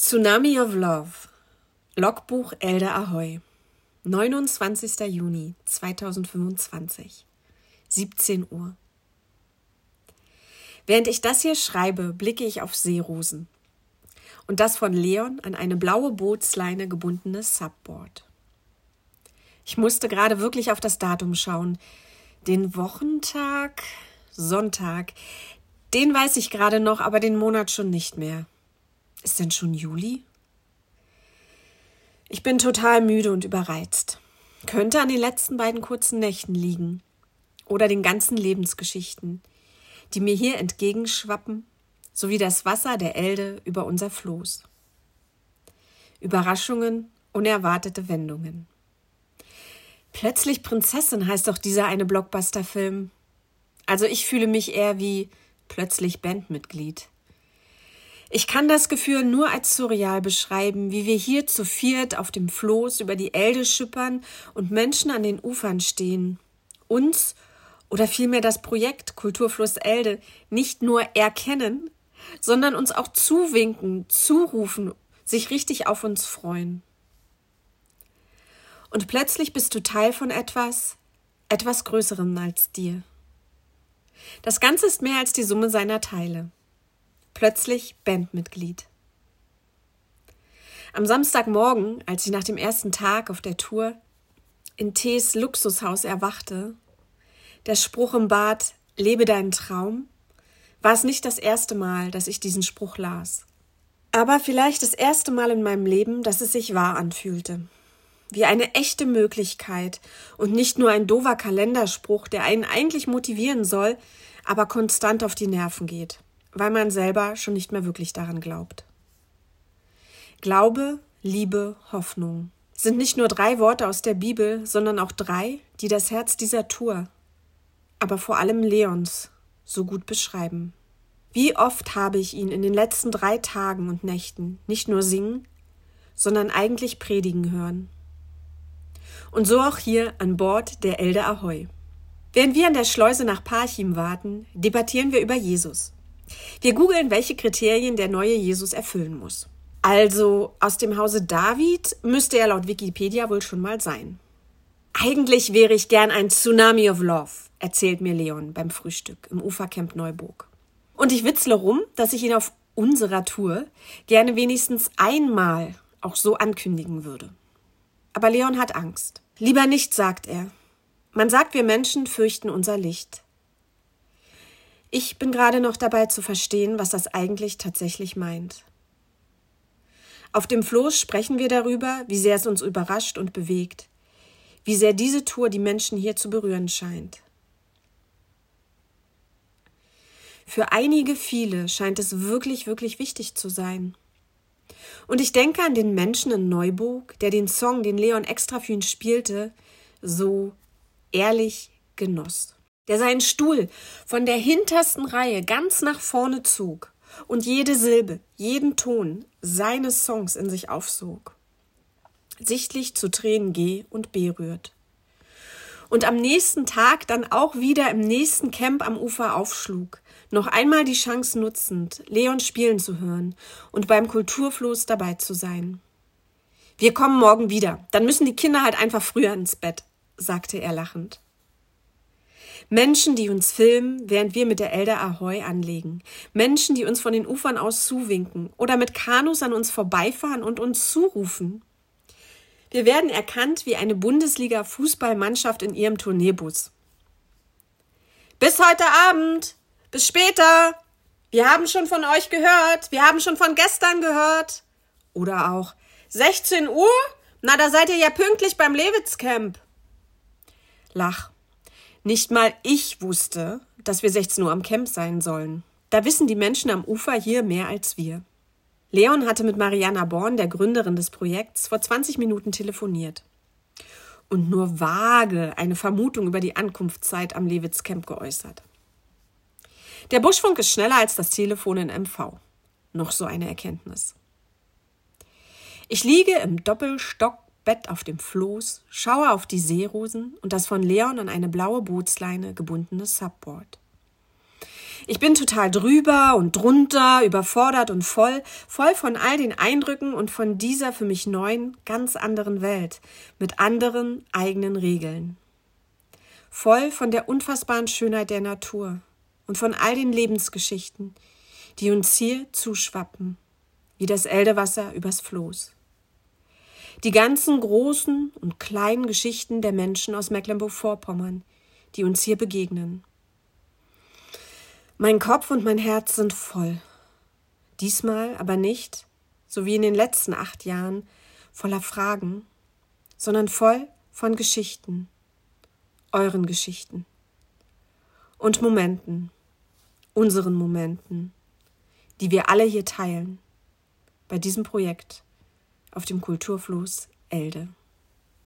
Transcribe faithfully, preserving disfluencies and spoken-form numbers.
Tsunami of Love. Logbuch Elde Ahoy. neunundzwanzigster Juni zweitausendfünfundzwanzig. siebzehn Uhr. Während ich das hier schreibe, blicke ich auf Seerosen. Und das von Leon an eine blaue Bootsleine gebundene Subboard. Ich musste gerade wirklich auf das Datum schauen. Den Wochentag, Sonntag, den weiß ich gerade noch, aber den Monat schon nicht mehr. Ist denn schon Juli? Ich bin total müde und überreizt. Könnte an den letzten beiden kurzen Nächten liegen. Oder den ganzen Lebensgeschichten, die mir hier entgegenschwappen, sowie das Wasser der Elde über unser Floß. Überraschungen, unerwartete Wendungen. Plötzlich Prinzessin heißt doch dieser eine Blockbuster-Film. Also ich fühle mich eher wie plötzlich Bandmitglied. Ich kann das Gefühl nur als surreal beschreiben, wie wir hier zu viert auf dem Floß über die Elde schippern und Menschen an den Ufern stehen. Uns, oder vielmehr das Projekt Kulturfluss Elde, nicht nur erkennen, sondern uns auch zuwinken, zurufen, sich richtig auf uns freuen. Und plötzlich bist du Teil von etwas, etwas Größerem als dir. Das Ganze ist mehr als die Summe seiner Teile. Plötzlich Bandmitglied. Am Samstagmorgen, als ich nach dem ersten Tag auf der Tour in Tees Luxushaus erwachte, der Spruch im Bad, lebe deinen Traum, war es nicht das erste Mal, dass ich diesen Spruch las. Aber vielleicht das erste Mal in meinem Leben, dass es sich wahr anfühlte. Wie eine echte Möglichkeit und nicht nur ein doofer Kalenderspruch, der einen eigentlich motivieren soll, aber konstant auf die Nerven geht, weil man selber schon nicht mehr wirklich daran glaubt. Glaube, Liebe, Hoffnung sind nicht nur drei Worte aus der Bibel, sondern auch drei, die das Herz dieser Tour, aber vor allem Leons, so gut beschreiben. Wie oft habe ich ihn in den letzten drei Tagen und Nächten nicht nur singen, sondern eigentlich predigen hören. Und so auch hier an Bord der Elde Ahoy. Während wir an der Schleuse nach Parchim warten, debattieren wir über Jesus. Wir googeln, welche Kriterien der neue Jesus erfüllen muss. Also aus dem Hause David müsste er laut Wikipedia wohl schon mal sein. Eigentlich wäre ich gern ein Tsunami of Love, erzählt mir Leon beim Frühstück im Ufercamp Neuburg. Und ich witzle rum, dass ich ihn auf unserer Tour gerne wenigstens einmal auch so ankündigen würde. Aber Leon hat Angst. Lieber nicht, sagt er. Man sagt, wir Menschen fürchten unser Licht. Ich bin gerade noch dabei zu verstehen, was das eigentlich tatsächlich meint. Auf dem Floß sprechen wir darüber, wie sehr es uns überrascht und bewegt, wie sehr diese Tour die Menschen hier zu berühren scheint. Für einige, viele scheint es wirklich, wirklich wichtig zu sein. Und ich denke an den Menschen in Neuburg, der den Song, den Leon extra für ihn spielte, so ehrlich genoss. Der seinen Stuhl von der hintersten Reihe ganz nach vorne zog und jede Silbe, jeden Ton seines Songs in sich aufsog. Sichtlich zu Tränen G und B rührt. Und am nächsten Tag dann auch wieder im nächsten Camp am Ufer aufschlug, noch einmal die Chance nutzend, Leon spielen zu hören und beim Kulturfluss dabei zu sein. Wir kommen morgen wieder, dann müssen die Kinder halt einfach früher ins Bett, sagte er lachend. Menschen, die uns filmen, während wir mit der Elde Ahoy anlegen. Menschen, die uns von den Ufern aus zuwinken oder mit Kanus an uns vorbeifahren und uns zurufen. Wir werden erkannt wie eine Bundesliga-Fußballmannschaft in ihrem Tourneebus. Bis heute Abend! Bis später! Wir haben schon von euch gehört! Wir haben schon von gestern gehört! Oder auch sechzehn Uhr? Na, da seid ihr ja pünktlich beim Lewitz-Camp. Lach. Nicht mal ich wusste, dass wir sechzehn Uhr am Camp sein sollen. Da wissen die Menschen am Ufer hier mehr als wir. Leon hatte mit Mariana Born, der Gründerin des Projekts, vor zwanzig Minuten telefoniert und nur vage eine Vermutung über die Ankunftszeit am Lewitz-Camp geäußert. Der Buschfunk ist schneller als das Telefon in M V. Noch so eine Erkenntnis. Ich liege im Doppelstockbett auf dem Floß, schaue auf die Seerosen und das von Leon an eine blaue Bootsleine gebundene Subboard. Ich bin total drüber und drunter, überfordert und voll, voll von all den Eindrücken und von dieser für mich neuen, ganz anderen Welt, mit anderen eigenen Regeln. Voll von der unfassbaren Schönheit der Natur und von all den Lebensgeschichten, die uns hier zuschwappen, wie das Eldewasser übers Floß. Die ganzen großen und kleinen Geschichten der Menschen aus Mecklenburg-Vorpommern, die uns hier begegnen. Mein Kopf und mein Herz sind voll. Diesmal aber nicht, so wie in den letzten acht Jahren, voller Fragen, sondern voll von Geschichten, euren Geschichten und Momenten, unseren Momenten, die wir alle hier teilen, bei diesem Projekt auf dem Kulturfluss Elde.